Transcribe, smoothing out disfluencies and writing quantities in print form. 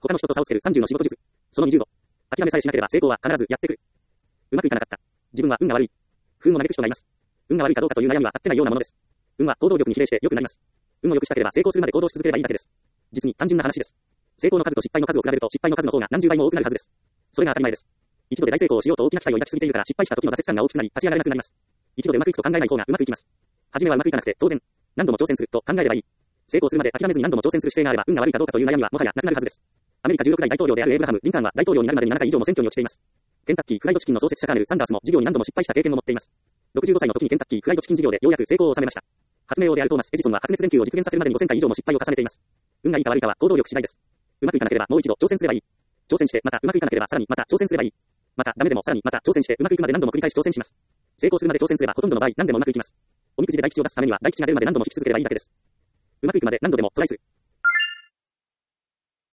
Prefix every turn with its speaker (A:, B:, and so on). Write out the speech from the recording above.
A: 他の人と差をつける30の仕事術。その20度。諦めさえしなければ成功は必ずやってくる。うまくいかなかった。自分は運が悪い。不運を招く人がいます。運が悪いかどうかという悩みはあってないようなものです。運は行動力に比例して良くなります。運を良くしたければ成功するまで行動し続ければいいだけです。実に単純な話です。成功の数と失敗の数を比べると失敗の数の方が何十倍も多くなるはずです。それが当たり前です。一度で大成功をしようと大きな期待を抱きすぎているから失敗した時の挫折感が大きくなり立ち上がれなくなります。一度でうまくいくと考えない方がうまくいきます。初めはうまくいかなくて当然。何度も挑戦すると考えればいい。成功するまで諦めずに何度も挑戦する姿勢があれば運が悪いかどうかという悩みはもはやなくなるはずです。アメリカ16代大統領であるエイブラハム・リンカーンは大統領になるまでに7回以上も選挙に落ちています。ケンタッキーフライドチキンの創設者カーネル・サンダースも事業に何度も失敗した経験を持っています。65歳の時にケンタッキーフライドチキン事業でようやく成功を収めました。発明王であるトーマス・エジソンは白熱電球を実現させるまでに5000回以上も失敗を重ねています。運がいいか悪いかは行動力次第です。うまくいかなければもう一度挑戦すればいい。挑戦してまたうまくいかなければさらにまた挑戦すればいい。またダメでもさらにまた挑戦してうまくいくまで何度も繰り返し挑戦します。成功するまで挑戦すればほとんどの場合何でもうまくいきます。おみくじで大吉を出すためには大吉が出るまで何度も引き続ければいいだけです。うまくいくまで何度でもトライする。